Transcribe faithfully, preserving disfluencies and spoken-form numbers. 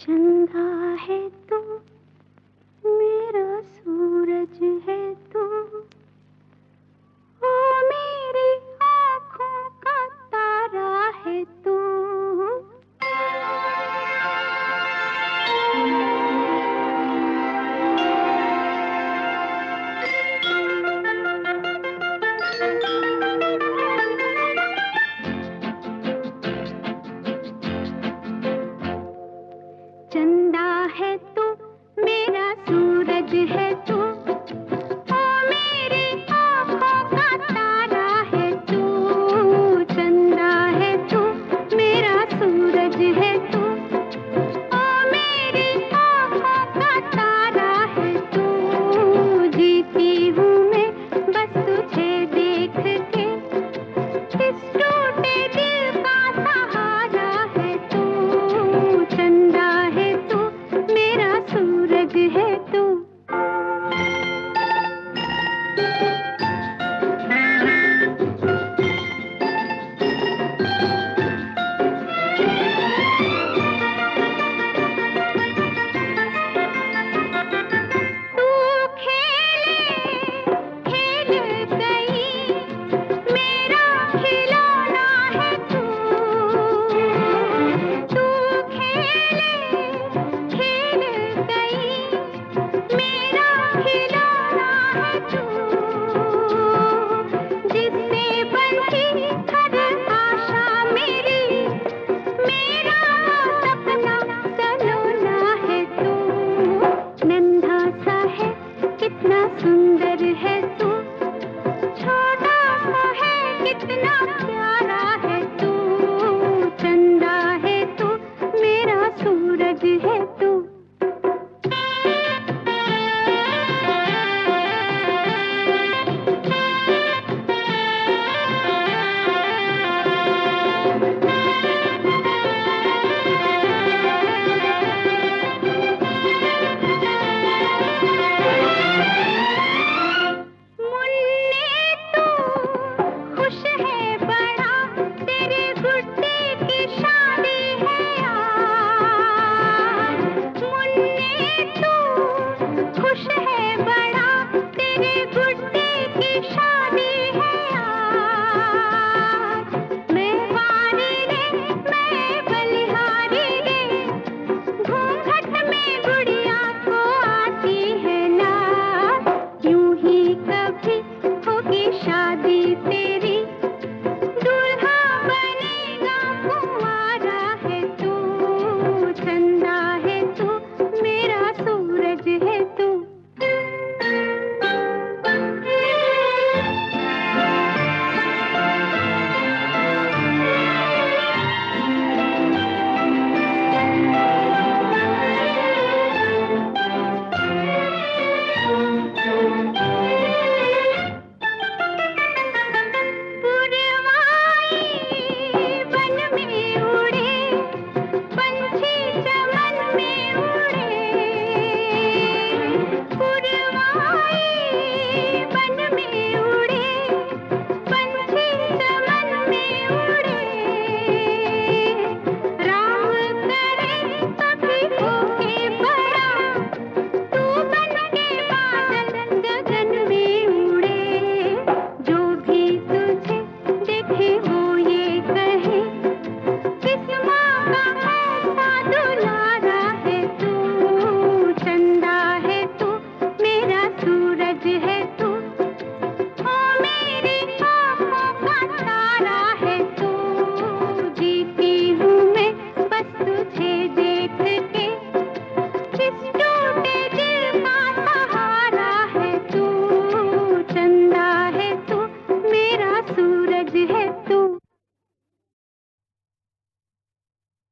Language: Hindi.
चंदा है तू, मेरा सूरज है तू, ओ मेरी आँखों का तारा है तू। चंदा है तू, मेरा सूरज है तू, ओ मेरी आँखों का तारा है तू। चंदा है तू, मेरा सूरज है तू, ओ मेरी आँखों का तारा है तू। जीती हूँ मैं बस तुझे देख के, इस टूटे दिल का सहारा है तू। चंदा है तू, मेरा सूरज है तू। तू खेले खेल गई, मेरा खिलौना है तू। तू खेले खेल गई, मेरा खिलौना है तू। जिससे बंधी हर आशा मेरी, मेरा सपना सलोना है तू। नन्हा सा है कितना सुंदर है तू, छोटा सा है कितना प्यारा है तू। चंदा है तू, मेरा सूरज है तू।